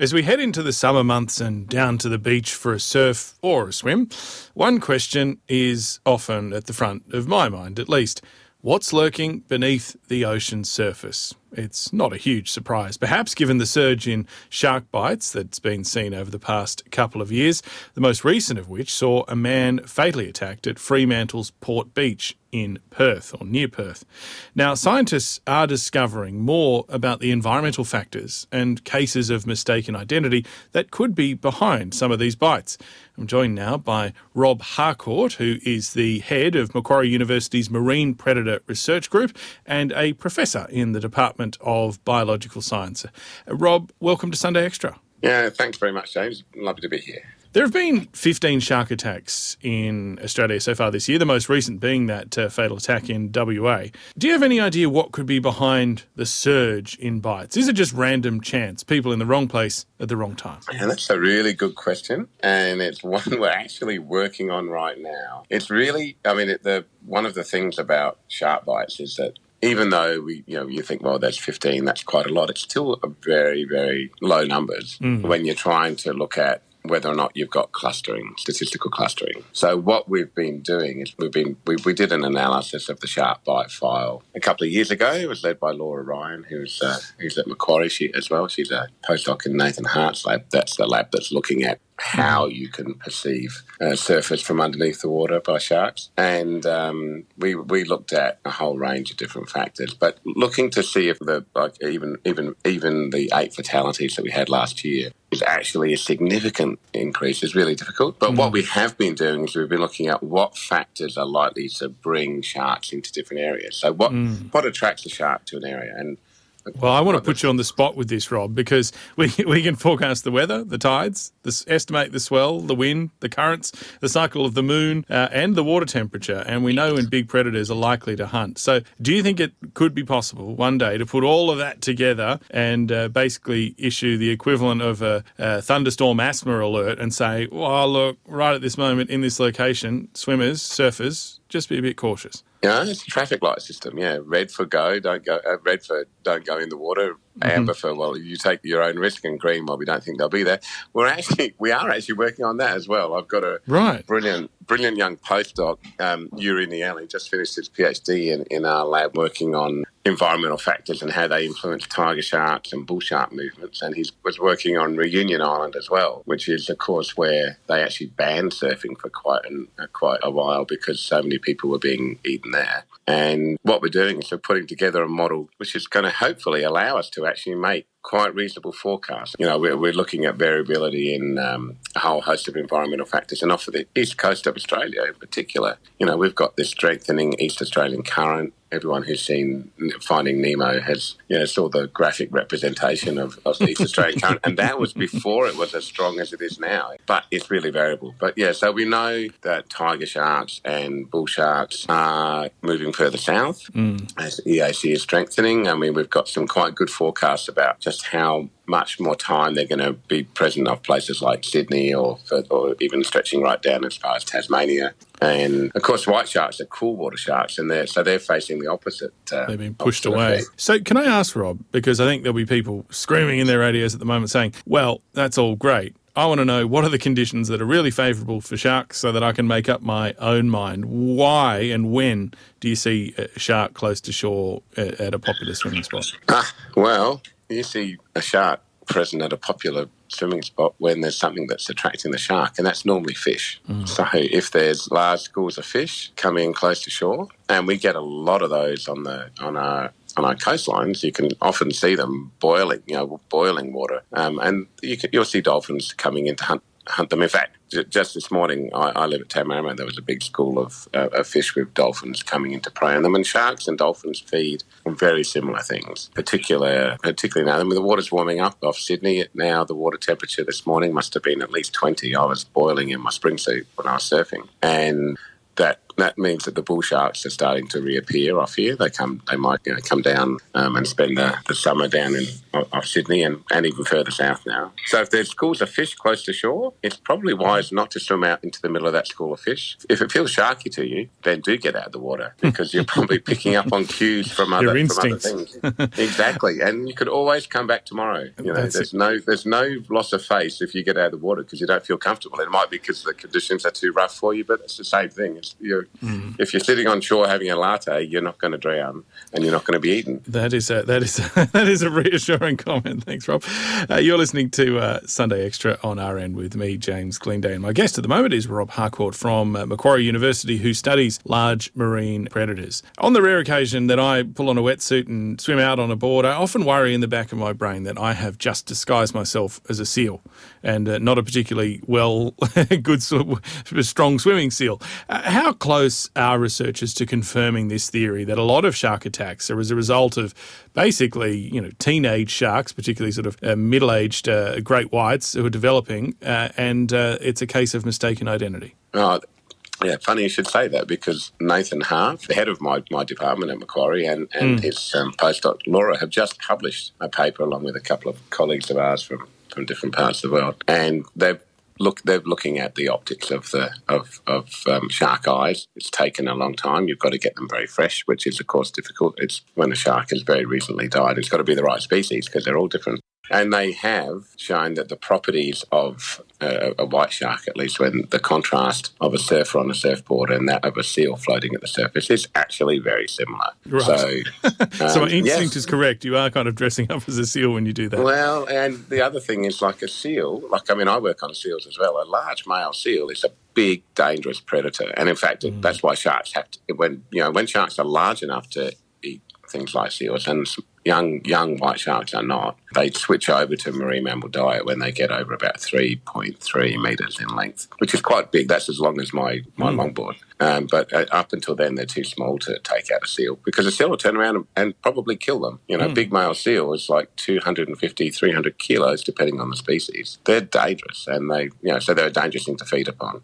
As we head into the summer months and down to the beach for a surf or a swim, one question is often at the front of my mind, at least. What's lurking beneath the ocean's surface? It's not a huge surprise, perhaps, given the surge in shark bites that's been seen over the past couple of years, the most recent of which saw a man fatally attacked at Fremantle's Port Beach in Perth, or near Perth. Now, scientists are discovering more about the environmental factors and cases of mistaken identity that could be behind some of these bites. I'm joined now by Rob Harcourt, who is the head of Macquarie University's Marine Predator Research Group and a professor in the Department of Biological Science. Rob, welcome to Sunday Extra. Yeah, thanks very much, James. Lovely to be here. There have been 15 shark attacks in Australia so far this year, the most recent being that fatal attack in WA. Do you have any idea what could be behind the surge in bites? Is it just random chance, people in the wrong place at the wrong time? Yeah, that's a really good question, and it's one we're actually working on right now. It's really, one of the things about shark bites is that even though you think, well, that's 15, that's quite a lot, it's still a very, very low numbers when you're trying to look at whether or not you've got clustering, statistical clustering. So what we've been doing is we did an analysis of the shark bite file a couple of years ago. It was led by Laura Ryan, who's at Macquarie as well. She's a postdoc in Nathan Hart's lab. That's the lab that's looking at how you can perceive surface from underneath the water by sharks. And we looked at a whole range of different factors, but looking to see if even the 8 fatalities that we had last year is actually a significant increase is really difficult. But what we have been doing is we've been looking at what factors are likely to bring sharks into different areas. So what attracts a shark to an area? And well, I want to put you on the spot with this, Rob, because we can forecast the weather, the tides, estimate the swell, the wind, the currents, the cycle of the moon, and the water temperature. And we know when big predators are likely to hunt. So do you think it could be possible one day to put all of that together and basically issue the equivalent of a thunderstorm asthma alert and say, well, look, right at this moment in this location, swimmers, surfers, just be a bit cautious? Yeah, it's a traffic light system. Yeah, red for go, don't go. Red for don't go in the water. Amber for, well, you take your own risk, and green, well, we don't think they'll be there. We are actually working on that as well. I've got a brilliant young postdoc, Yuri Nieli, just finished his PhD in our lab working on environmental factors and how they influence tiger sharks and bull shark movements. And he was working on Reunion Island as well, which is, of course, where they actually banned surfing for quite a while because so many people were being eaten there. And what we're doing is we're putting together a model which is going to hopefully allow us to actually make quite reasonable forecasts. We're looking at variability in a whole host of environmental factors. And off of the east coast of Australia in particular, we've got this strengthening East Australian current. Everyone who's seen Finding Nemo has, saw the graphic representation of the East Australian current. And that was before it was as strong as it is now. But it's really variable. But yeah, so we know that tiger sharks and bull sharks are moving further south as EAC is strengthening. I mean, we've got some quite good forecasts about just how much more time they're going to be present off places like Sydney or even stretching right down as far as Tasmania. And, of course, white sharks are cool water sharks, and they're facing the opposite. They've been pushed away. So can I ask, Rob, because I think there'll be people screaming in their radios at the moment saying, well, that's all great. I want to know what are the conditions that are really favourable for sharks so that I can make up my own mind. Why and when do you see a shark close to shore at a popular swimming spot? Well, you see a shark present at a popular swimming spot when there's something that's attracting the shark, and that's normally fish. So if there's large schools of fish coming close to shore, and we get a lot of those on our coastlines, you can often see them boiling water, and you'll see dolphins coming in to hunt them. In fact, just this morning, I live at Tamarama. There was a big school of fish with dolphins coming in to prey on them. And sharks and dolphins feed on very similar things, particularly now. I mean, the water's warming up off Sydney. Now the water temperature this morning must have been at least 20. I was boiling in my spring suit when I was surfing. And that that means that the bull sharks are starting to reappear off here. They might come down and spend the summer down in off Sydney and even further south now. So if there's schools of fish close to shore, it's probably wise not to swim out into the middle of that school of fish. If it feels sharky to you, then do get out of the water, because you're probably picking up on cues from other things. Exactly, and you could always come back tomorrow. There's no loss of face if you get out of the water because you don't feel comfortable. It might be because the conditions are too rough for you, but it's the same thing. If you're sitting on shore having a latte, you're not going to drown and you're not going to be eaten. That is a reassuring comment. Thanks, Rob. You're listening to Sunday Extra on RN with me, James Glenday, and my guest at the moment is Rob Harcourt from Macquarie University, who studies large marine predators. On the rare occasion that I pull on a wetsuit and swim out on a board, I often worry in the back of my brain that I have just disguised myself as a seal, and not a particularly strong swimming seal. How close are researchers to confirming this theory that a lot of shark attacks are as a result of basically, teenage sharks, particularly sort of middle-aged great whites who are developing, and it's a case of mistaken identity? Oh, yeah, funny you should say that, because Nathan Harf, the head of my department at Macquarie, and his postdoc Laura have just published a paper along with a couple of colleagues of ours from different parts of the world, and they're looking at the optics of shark eyes. It's taken a long time. You've got to get them very fresh, which is, of course, difficult. It's when a shark has very recently died. It's got to be the right species because they're all different. And they have shown that the properties of a white shark, at least when the contrast of a surfer on a surfboard and that of a seal floating at the surface, is actually very similar. Right. So my instinct is correct. You are kind of dressing up as a seal when you do that. Well, and the other thing is, like a seal, I work on seals as well. A large male seal is a big, dangerous predator. And in fact, that's why sharks have to, when sharks are large enough to eat things like seals, and young white sharks are not, they switch over to marine mammal diet when they get over about 3.3 metres in length, which is quite big. That's as long as my longboard. But up until then, they're too small to take out a seal, because a seal will turn around and probably kill them. Big male seal is like 250, 300 kilos, depending on the species. They're dangerous, and so they're a dangerous thing to feed upon.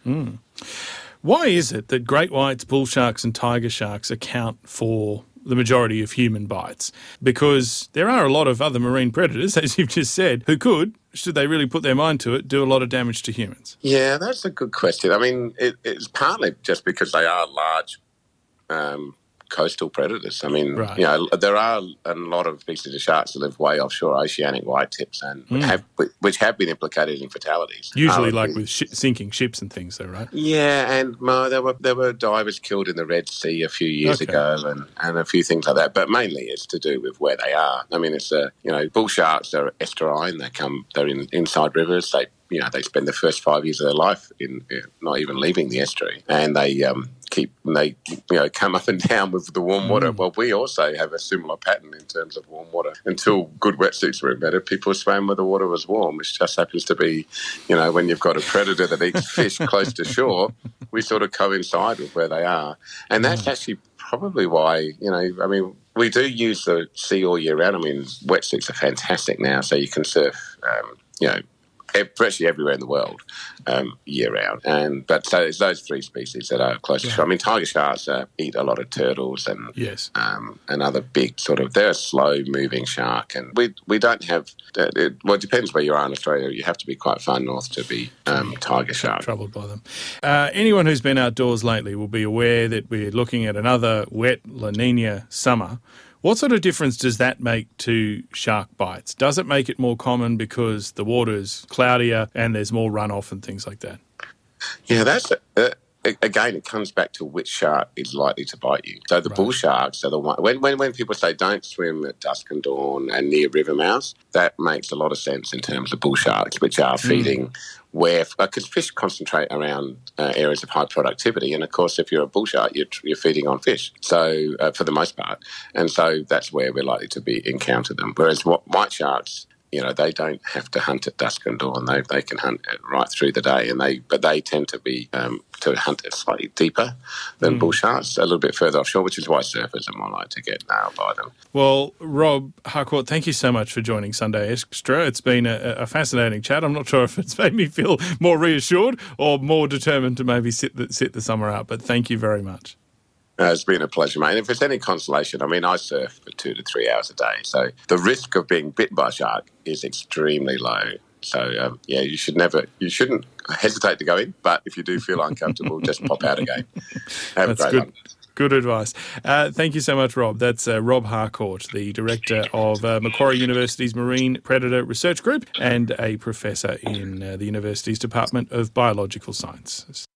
Why is it that great whites, bull sharks and tiger sharks account for the majority of human bites? Because there are a lot of other marine predators, as you've just said, who could, should they really put their mind to it, do a lot of damage to humans. Yeah, that's a good question. I mean, it's partly just because they are large coastal predators. I mean, right. There are a lot of species of sharks that live way offshore, oceanic whitetips, and which have been implicated in fatalities. Usually with sinking ships and things, though, right? Yeah, and there were divers killed in the Red Sea a few years ago, and a few things like that. But mainly it's to do with where they are. I mean, it's bull sharks are estuarine. They're inside rivers. They spend the first 5 years of their life in not even leaving the estuary, and they come up and down with the warm water. Well, we also have a similar pattern in terms of warm water. Until good wetsuits were invented, people swam where the water was warm, which just happens to be, when you've got a predator that eats fish close to shore, we sort of coincide with where they are. And that's actually probably why, we do use the sea all year round. I mean, wetsuits are fantastic now, so you can surf, virtually everywhere in the world year round. But so it's those three species that are close to shore. I mean, tiger sharks eat a lot of turtles and other big they're a slow-moving shark. And we don't have, it depends where you are in Australia. You have to be quite far north to be tiger shark. Troubled by them. Anyone who's been outdoors lately will be aware that we're looking at another wet La Nina summer. What sort of difference does that make to shark bites? Does it make it more common because the water's cloudier and there's more runoff and things like that? Yeah, that's again, it comes back to which shark is likely to bite you. So the bull sharks are the one. When people say don't swim at dusk and dawn and near river mouths, that makes a lot of sense in terms of bull sharks, which are feeding because fish concentrate around areas of high productivity, and of course, if you're a bull shark, you're feeding on fish. So for the most part, and so that's where we're likely to encounter them. Whereas white sharks, they don't have to hunt at dusk and dawn. They can hunt right through the day, but they tend to be to hunt slightly deeper than bull sharks, a little bit further offshore, which is why surfers are more likely to get nailed by them. Well, Rob Harcourt, thank you so much for joining Sunday Extra. It's been a fascinating chat. I'm not sure if it's made me feel more reassured or more determined to maybe sit the summer out, but thank you very much. It's been a pleasure, mate. If it's any consolation, I surf for 2 to 3 hours a day, so the risk of being bit by a shark is extremely low. So, you shouldn't hesitate to go in, but if you do feel uncomfortable, just pop out again. Have a great one. Good advice. Thank you so much, Rob. That's Rob Harcourt, the director of Macquarie University's Marine Predator Research Group and a professor in the university's Department of Biological Sciences.